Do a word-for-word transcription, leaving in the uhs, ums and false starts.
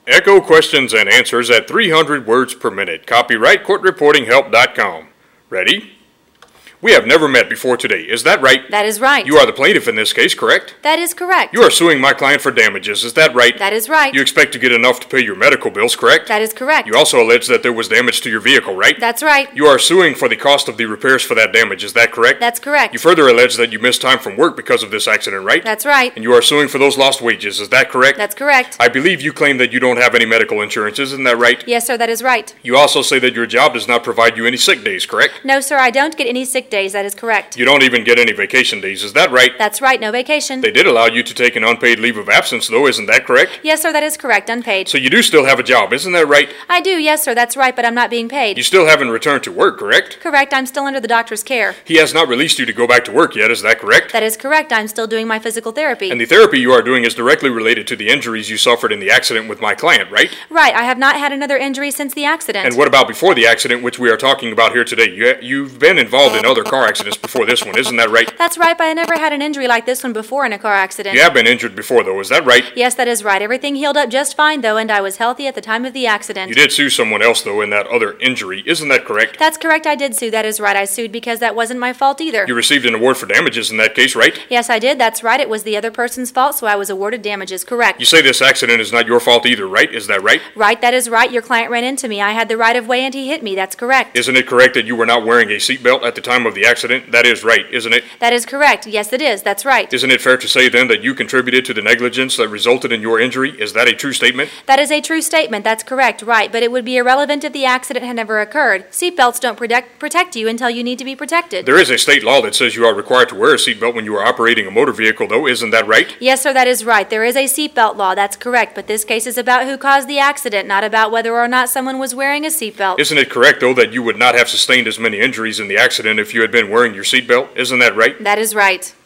Echo questions and answers at three hundred words per minute. Copyright court reporting help dot com. Ready? We have never met before today. Is that right? That is right. You are the plaintiff in this case, correct? That is correct. You are suing my client for damages. Is that right? That is right. You expect to get enough to pay your medical bills, correct? That is correct. You also allege that there was damage to your vehicle, right? That's right. You are suing for the cost of the repairs for that damage. Is that correct? That's correct. You further allege that you missed time from work because of this accident, right? That's right. And you are suing for those lost wages. Is that correct? That's correct. I believe you claim that you don't have any medical insurance. Isn't that right? Yes, sir, that is right. You also say that your job does not provide you any sick days, correct? No, sir, I don't get any sick days. That is correct. You don't even get any vacation days. Is that right? That's right, no vacation. They did allow you to take an unpaid leave of absence, though. Isn't that correct? Yes, sir, that is correct, unpaid. So you do still have a job. Isn't that right? I do, yes, sir, that's right, but I'm not being paid. You still haven't returned to work, correct? Correct, I'm still under the doctor's care. He has not released you to go back to work yet. Is that correct? That is correct, I'm still doing my physical therapy. And the therapy you are doing is directly related to the injuries you suffered in the accident with my client, right? Right, I have not had another injury since the accident. And what about before the accident, which we are talking about here today? You, you've been involved in other car accidents before this one. Isn't that right? That's right, but I never had an injury like this one before in a car accident. You have been injured before, though. Is that right? Yes, that is right. Everything healed up just fine, though, and I was healthy at the time of the accident. You did sue someone else, though, in that other injury. Isn't that correct? That's correct, I did sue. That is right. I sued because that wasn't my fault either. You received an award for damages in that case, right? Yes, I did. That's right. It was the other person's fault, so I was awarded damages. Correct. You say this accident is not your fault either, right? Is that right? Right, that is right. Your client ran into me. I had the right of way and he hit me. That's correct. Isn't it correct that you were not wearing a seatbelt at the time of the accident? That is right, isn't it? That is correct. Yes, it is. That's right. Isn't it fair to say then that you contributed to the negligence that resulted in your injury? Is that a true statement? That is a true statement. That's correct. Right, but it would be irrelevant if the accident had never occurred. Seatbelts don't protect protect you until you need to be protected. There is a state law that says you are required to wear a seatbelt when you are operating a motor vehicle, though. Isn't that right? Yes, sir, that is right. There is a seatbelt law. That's correct. But this case is about who caused the accident, not about whether or not someone was wearing a seatbelt. Isn't it correct, though, that you would not have sustained as many injuries in the accident if you had been wearing your seatbelt? Isn't that right? That is right.